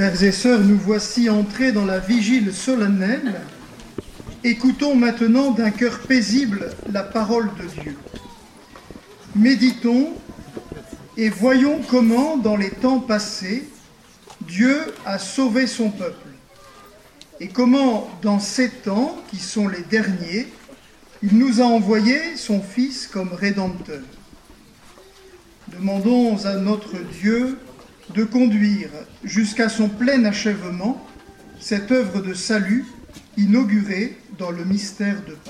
Frères et sœurs, nous voici entrés dans la vigile solennelle. Écoutons maintenant d'un cœur paisible la parole de Dieu. Méditons et voyons comment, dans les temps passés, Dieu a sauvé son peuple. Et comment, dans ces temps, qui sont les derniers, il nous a envoyé son Fils comme Rédempteur. Demandons à notre Dieu de conduire jusqu'à son plein achèvement cette œuvre de salut inaugurée dans le mystère de Pâques.